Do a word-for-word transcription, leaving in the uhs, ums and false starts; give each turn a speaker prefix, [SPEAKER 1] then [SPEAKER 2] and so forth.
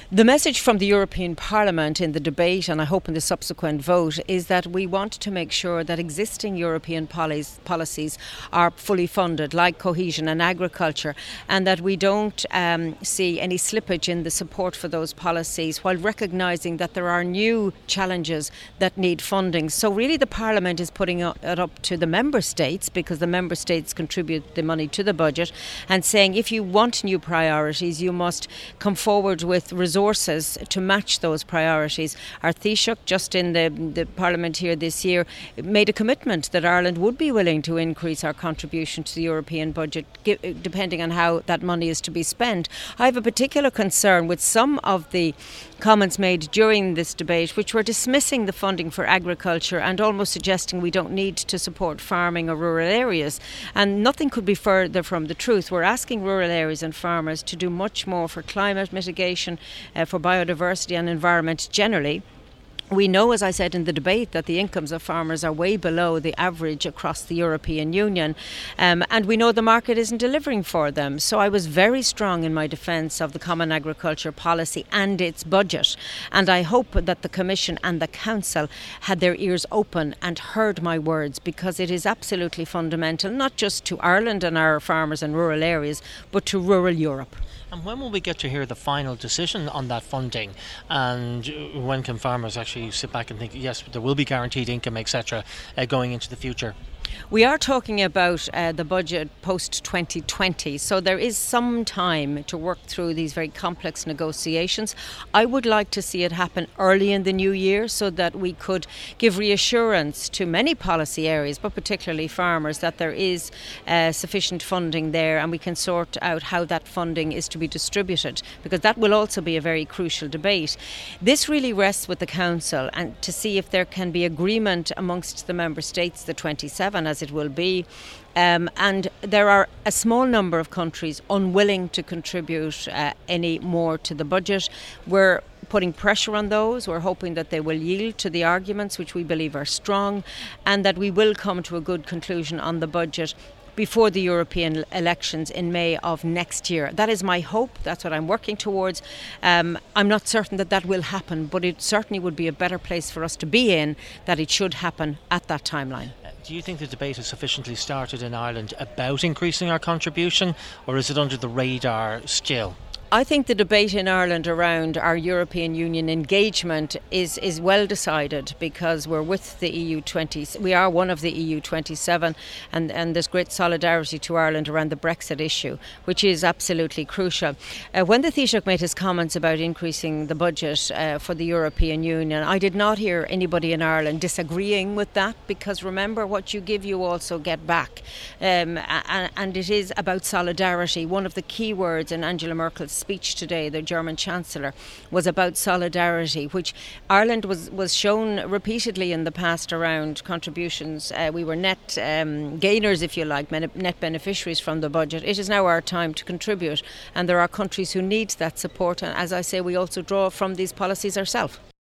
[SPEAKER 1] The message from the European Parliament in the debate, and I hope in the subsequent vote, is that we want to make sure that existing European policies are fully funded, like cohesion and agriculture, and that we don't um, see any slippage in the support for those policies, while recognising that there are new challenges that need funding. So really the Parliament is putting it up to the Member States, because the Member States contribute the money to the budget, and saying if you want new priorities, you must come forward with resources resources to match those priorities. Our Taoiseach, just in the, the Parliament here this year, made a commitment that Ireland would be willing to increase our contribution to the European budget, depending on how that money is to be spent. I have a particular concern with some of the comments made during this debate, which were dismissing the funding for agriculture and almost suggesting we don't need to support farming or rural areas. And nothing could be further from the truth. We're asking rural areas and farmers to do much more for climate mitigation, uh, for biodiversity and environment generally. We know, as I said in the debate, that the incomes of farmers are way below the average across the European Union, um, and we know the market isn't delivering for them. So I was very strong in my defence of the Common Agriculture Policy and its budget, and I hope that the Commission and the Council had their ears open and heard my words, because it is absolutely fundamental, not just to Ireland and our farmers in rural areas, but to rural Europe.
[SPEAKER 2] And when will we get to hear the final decision on that funding? And when can farmers actually sit back and think, yes, there will be guaranteed income, et cetera, uh, going into the future?
[SPEAKER 1] We are talking about uh, the budget post twenty twenty, so there is some time to work through these very complex negotiations. I would like to see it happen early in the new year, so that we could give reassurance to many policy areas, but particularly farmers, that there is uh, sufficient funding there, and we can sort out how that funding is to be distributed, because that will also be a very crucial debate. This really rests with the Council, and to see if there can be agreement amongst the Member States, the twenty-seven as it will be, um, and there are a small number of countries unwilling to contribute uh, any more to the budget. We're putting pressure on those. We're hoping that they will yield to the arguments, which we believe are strong, and that we will come to a good conclusion on the budget before the European elections in May of next year. That is my hope. That's what I'm working towards. Um, I'm not certain that that will happen, but it certainly would be a better place for us to be in, that it should happen at that timeline.
[SPEAKER 2] Do you think the debate has sufficiently started in Ireland about increasing our contribution, or is it under the radar still?
[SPEAKER 1] I think the debate in Ireland around our European Union engagement is, is well decided, because we're with the E U twenty. We are one of the E U twenty-seven, and, and there's great solidarity to Ireland around the Brexit issue, which is absolutely crucial. Uh, when the Taoiseach made his comments about increasing the budget uh, for the European Union, I did not hear anybody in Ireland disagreeing with that, because remember, what you give you also get back, um, and, and it is about solidarity. One of the key words in Angela Merkel's speech today, the German Chancellor, was about solidarity, which Ireland was, was shown repeatedly in the past around contributions. Uh, we were net um, gainers, if you like, net beneficiaries from the budget. It is now our time to contribute, and there are countries who need that support, and as I say, we also draw from these policies ourselves.